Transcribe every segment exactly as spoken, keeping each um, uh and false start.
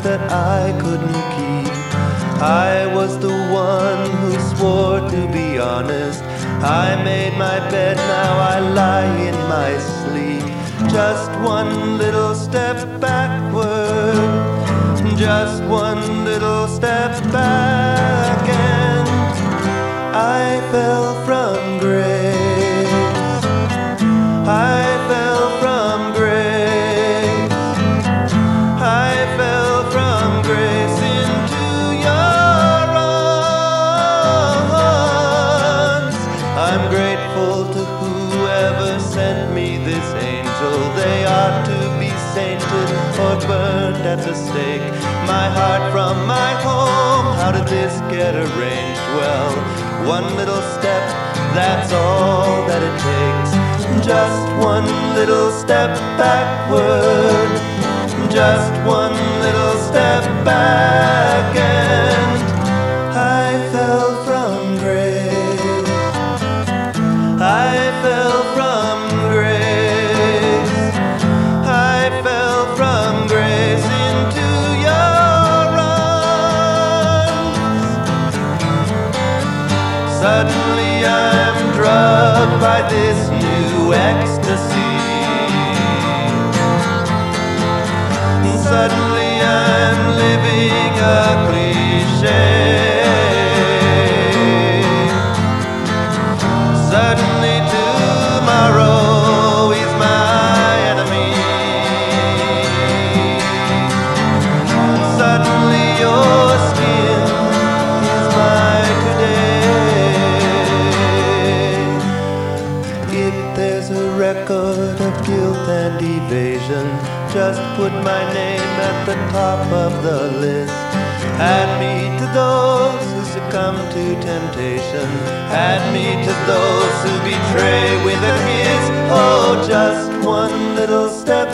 that I couldn't keep. I was the one who swore to be honest. I made my bed, now I lie in my sleep. Just one little step backward, just one little step back, and I fell from grace. I fell from grace. I fell from grace into your arms. I'm grateful to whoever sent me this angel. They ought to be sainted or burned at the stake. My heart from my home, how did this get arranged? Well, one little step, that's all that it takes. Just one little step backward, just one little step back, and I fell from grace. I fell from grace. I fell from grace into your arms. Suddenly I'm drugged by this new ecstasy. Suddenly I'm living a cliché. Suddenly tomorrow is my enemy. Suddenly your skin is my today. If there's a record of guilt and evasion, just put my name at the top of the list. Add me to those who succumb to temptation. Add me to those who betray with a kiss. Oh, just one little step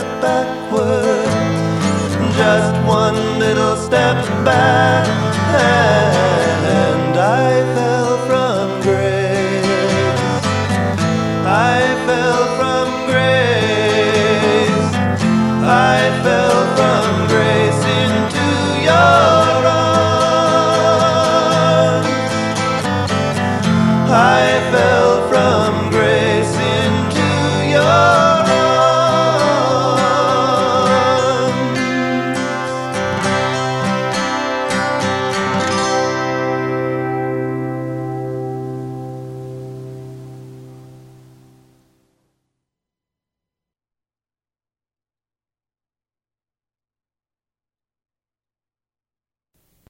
backward, just one little step back.